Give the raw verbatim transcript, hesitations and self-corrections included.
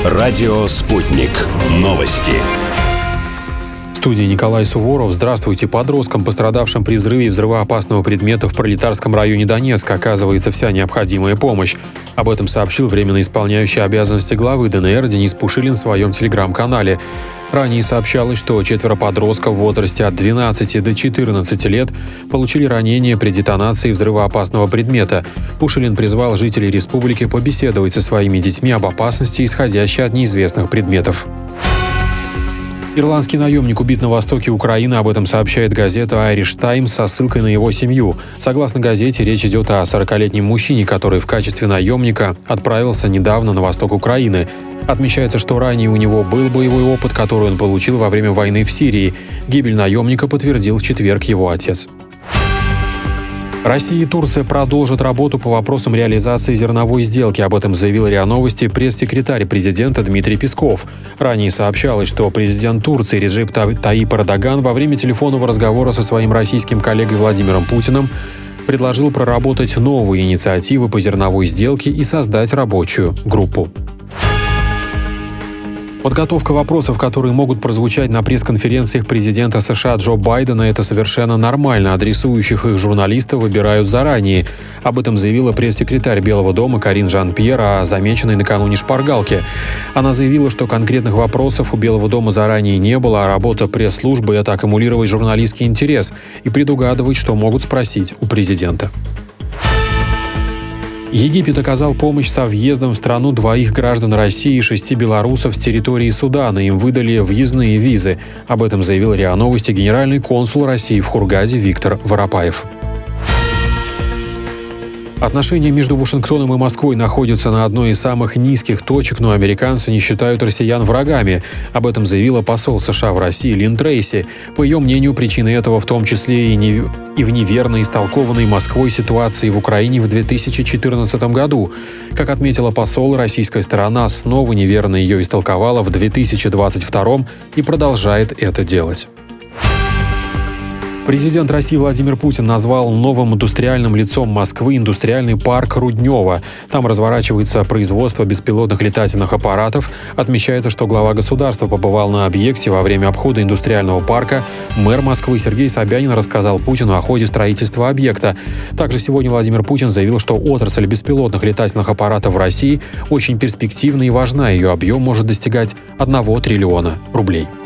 Радио «Спутник». Новости. В студии Николай Суворов. Здравствуйте. Подросткам, пострадавшим при взрыве взрывоопасного предмета в Пролетарском районе Донецка, оказывается вся необходимая помощь. Об этом сообщил временно исполняющий обязанности главы ДНР Денис Пушилин в своем телеграм-канале. Ранее сообщалось, что четверо подростков в возрасте от двенадцати до четырнадцати лет получили ранения при детонации взрывоопасного предмета. Пушилин призвал жителей республики побеседовать со своими детьми об опасности, исходящей от неизвестных предметов. Ирландский наемник убит на востоке Украины, об этом сообщает газета Irish Times со ссылкой на его семью. Согласно газете, речь идет о сорокалетнем мужчине, который в качестве наемника отправился недавно на восток Украины. Отмечается, что ранее у него был боевой опыт, который он получил во время войны в Сирии. Гибель наемника подтвердил в четверг его отец. Россия и Турция продолжат работу по вопросам реализации зерновой сделки. Об этом заявил РИА Новости пресс-секретарь президента Дмитрий Песков. Ранее сообщалось, что президент Турции Реджеп Таyyip Эрдоган во время телефонного разговора со своим российским коллегой Владимиром Путиным предложил проработать новые инициативы по зерновой сделке и создать рабочую группу. Подготовка вопросов, которые могут прозвучать на пресс-конференциях президента США Джо Байдена, это совершенно нормально. Адресующих их журналистов выбирают заранее. Об этом заявила пресс-секретарь Белого дома Карин Жан-Пьер о замеченной накануне шпаргалке. Она заявила, что конкретных вопросов у Белого дома заранее не было, а работа пресс-службы – это аккумулировать журналистский интерес и предугадывать, что могут спросить у президента. Египет оказал помощь со въездом в страну двоих граждан России и шести белорусов с территории Судана. Им выдали въездные визы. Об этом заявил РИА Новости генеральный консул России в Хургаде Виктор Воропаев. Отношения между Вашингтоном и Москвой находятся на одной из самых низких точек, но американцы не считают россиян врагами. Об этом заявила посол США в России Лин Трейси. По ее мнению, причины этого в том числе и, не... и в неверно истолкованной Москвой ситуации в Украине в две тысячи четырнадцатом году. Как отметила посол, российская сторона снова неверно ее истолковала в две тысячи двадцать втором и продолжает это делать. Президент России Владимир Путин назвал новым индустриальным лицом Москвы индустриальный парк Руднево. Там разворачивается производство беспилотных летательных аппаратов. Отмечается, что глава государства побывал на объекте во время обхода индустриального парка. Мэр Москвы Сергей Собянин рассказал Путину о ходе строительства объекта. Также сегодня Владимир Путин заявил, что отрасль беспилотных летательных аппаратов в России очень перспективна и важна. Ее объем может достигать одного триллиона рублей.